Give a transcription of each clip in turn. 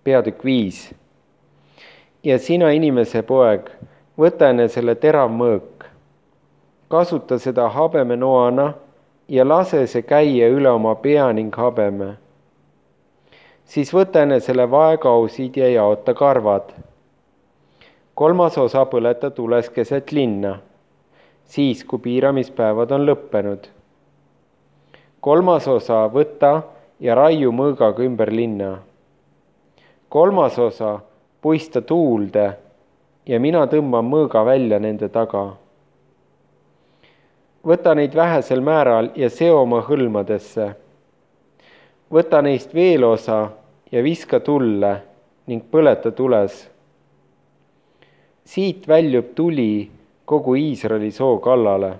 Peatükk 5. Ja sina, inimese poeg, võta enne selle terav mõõk, kasuta seda habemenoana ja lase see käia üle oma pea ning habeme. Siis võta enne selle vaekausid ja jaota karvad. 3. osa põleta tules keset linna, siis kui piiramispäevad on lõppenud. 3. osa võta ja raiu mõõgaga ümber linna. 3. osa puista tuulde ja mina tõmban mõõga välja nende taga. Võta neid vähesel määral ja seo oma hõlmadesse. Võta neist veel osa ja viska tulle ning põleta tules. Siit väljub tuli kogu Iisraeli soo kallale.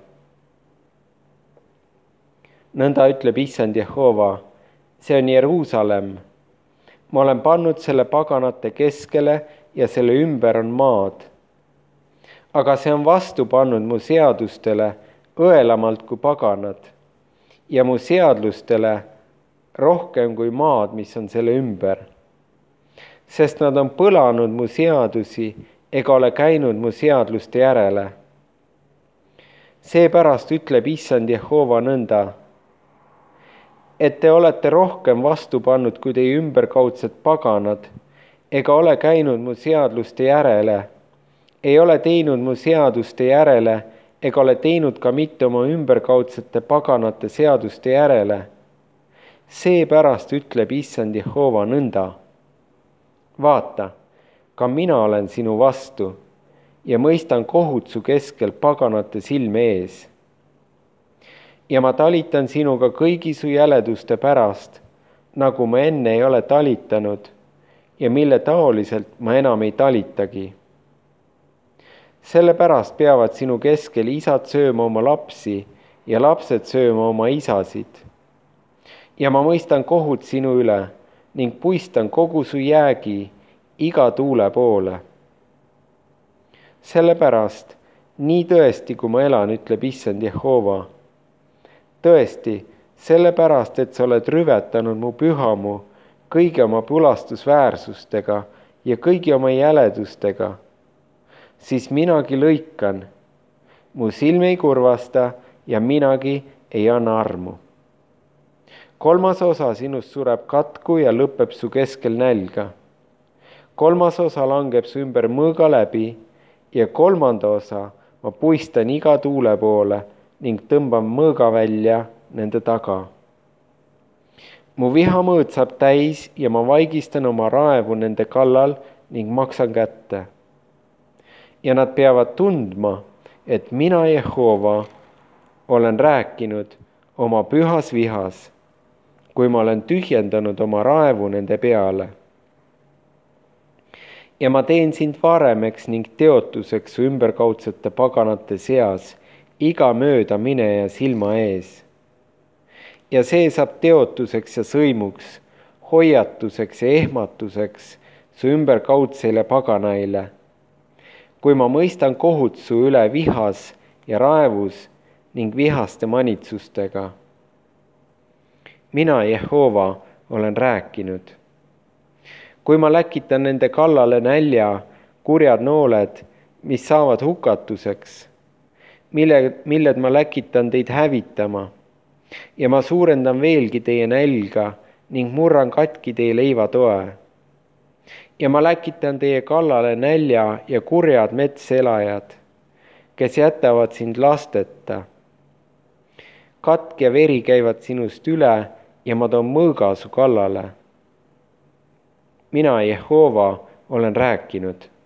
Nõnda ütleb Issand Jehova, see on Jeruusalemm. Ma olen pannud selle paganate keskele ja selle ümber on maad. Aga see on vastu pannud mu seadustele õelamalt kui paganad ja mu seadlustele rohkem kui maad, mis on selle ümber. Sest nad on põlanud mu seadusi ega ole käinud mu seadluste järele. Seepärast ütleb Issand Jehova nõnda, et te olete rohkem vastu pannud kui teie ümberkaudsed paganad, ega ole käinud mu seadluste järele, ei ole teinud mu seaduste järele, ega ole teinud ka mitte oma ümberkaudsete paganate seaduste järele. Seepärast ütleb Issand Jehova nõnda. Vaata, ka mina olen sinu vastu ja mõistan kohut su keskel paganate silme ees. Ja ma talitan sinuga kõigi su jäleduste pärast, nagu ma enne ei ole talitanud ja mille taoliselt ma enam ei talitagi. Sellepärast peavad sinu keskel isad sööma oma lapsi ja lapsed sööma oma isasid. Ja ma mõistan kohut sinu üle ning puistan kogu su jäägi iga tuule poole. Sellepärast, nii tõesti, kui ma elan, ütleb Issand Jehova. Tõesti, sellepärast, et sa oled rüvetanud mu pühamu kõigi oma pulastusväärsustega ja kõigi oma jäledustega, siis minagi lõikan, mu silm ei kurvasta ja minagi ei anna armu. 3. osa sinust sureb katku ja lõpeb su keskel nälga. 3. osa langeb su ümber mõõga läbi ja 3. osa ma puistan iga tuule poole ning tõmban mõõga välja nende taga. Mu vihamõõt saab täis ja ma vaigistan oma raevu nende kallal ning maksan kätte. Ja nad peavad tundma, et mina, Jehova, olen rääkinud oma pühas vihas, kui ma olen tühjendanud oma raevu nende peale. Ja ma teen sind varemeks ning teotuseks su ümberkaudsete paganate seas, iga mööda mineja silma ees. Ja see saab teotuseks ja sõimuks, hoiatuseks ja ehmatuseks su ümberkaudseile paganaile, kui ma mõistan kohut su üle vihas ja raevus ning vihaste manitsustega. Mina, Jehova, olen rääkinud. Kui ma läkitan nende kallale nälja, kurjad nooled, mis saavad hukatuseks, milled ma läkitan teid hävitama, ja ma suurendan veelgi teie nälga ning murran katki teie leivatoe. Ja ma läkitan teie kallale nälja ja kurjad metselajad, kes jätavad sind lasteta. Katk ja veri käivad sinust üle ja ma toon mõõga su kallale. Mina, Jehova, olen rääkinud.